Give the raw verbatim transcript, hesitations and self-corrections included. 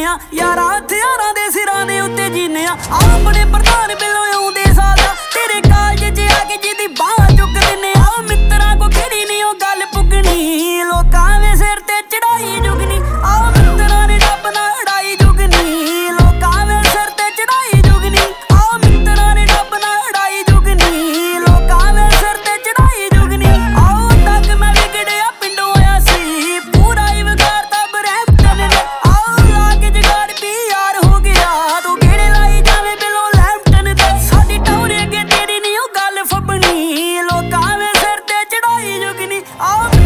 ਆ यारा हथियारां दे सिरां दे उत्ते जीने आ अपने प्रधान बिलों आउंदे साल दा तेरे कालज च आके जिदी बाह चुक दिने आ मित्तरां को किहड़ी नहीं ओ गल पुगनी लोकां दे सिर ते चढ़ाई जुगनी आ मित्तरां ने रब नाल अड़ाई जुगनी लोकां दे सिर ते चढ़ाई जुगनी आ मित्तरां ने रब नाल अड़ाई जुगनी लोकां दे सिर ते चढ़ाई जुगनी आओ तक मैं विगड़िया पिंडों आया सी पूरा ही विगाड़ता ब्रैम्पटन ने आओ लाके जगाड़ भी यार हो गया तू गेड़े लाई जावे बिलो लैम्पटन ते साडी टौरे अगे तेरी नहीं ओ गल फबनी लोकां दे सिर ते चढ़ाई जुगनी आओ